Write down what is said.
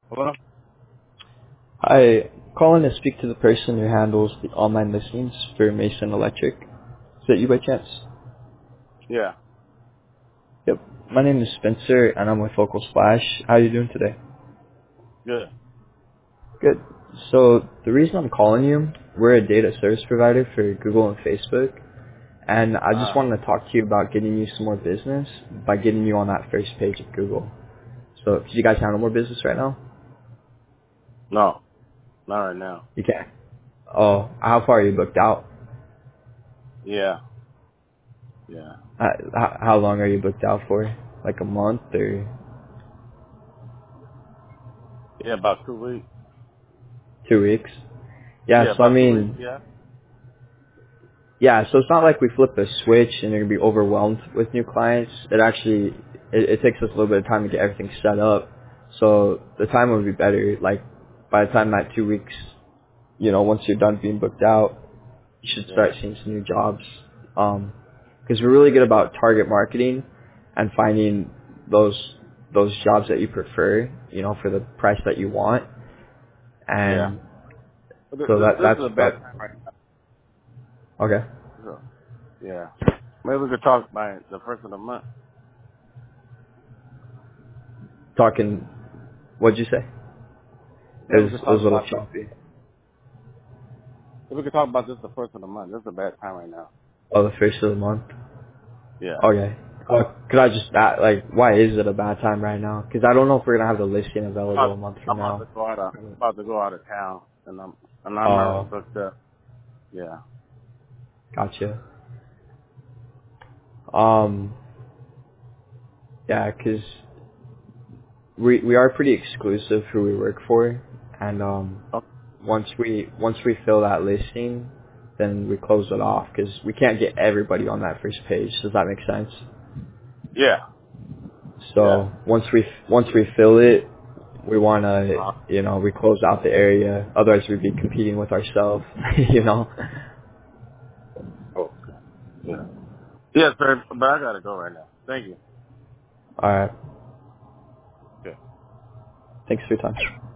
Hello? Hi, calling to speak to the person who handles the online listings for Mason Electric. Is that you by chance? Yeah, Yep. My name is Spencer, and I'm with Focal Splash. How are you doing today? good. Good. So the reason I'm calling you, we're a data service provider for Google and Facebook, and I just Uh, wanted to talk to you about getting you some more business by getting you on that first page of Google. So, do you guys handle more business right now? no, not right now. You can. Oh, how far are you booked out? Yeah, yeah. How long are you booked out for? Like a month or Yeah, about 2 weeks. 2 weeks? Yeah, Yeah, so I about 2 weeks, mean, yeah. yeah, so it's not like we flip a switch and you're gonna be overwhelmed with new clients. It takes us a little bit of time to get everything set up. So the time would be better. Like by the time that 2 weeks, once you're done being booked out, you should Yeah, start seeing some new jobs. Because we're really good about target marketing and finding those those jobs that you prefer, for the price that you want. yeah. And But so this is a bad that's time right okay. now. So, yeah. Maybe we could talk by the first of the month. Talking, what'd you say? Yeah, we could It was talk a little about this. choppy. We could talk about this the first of the month. This is a bad time right now. Oh, the first of the month. Yeah. Okay. Could I just why is it a bad time right now? Because I don't know if we're gonna have the listing available a month I'm from about now. to go out of, about to go out of town, and I'm already Oh, booked up. Yeah. gotcha. Yeah, 'cause we are pretty exclusive who we work for, and Oh, once we fill that listing, then we close it off because we can't get everybody on that first page. Does that make sense? yeah. Yeah. So once we fill it, we want to, Uh, we close out the area. Otherwise, we'd be competing with ourselves, you know. oh, yeah. Yes, sir. But I gotta go right now. Thank you. All right. Okay. Thanks for your time.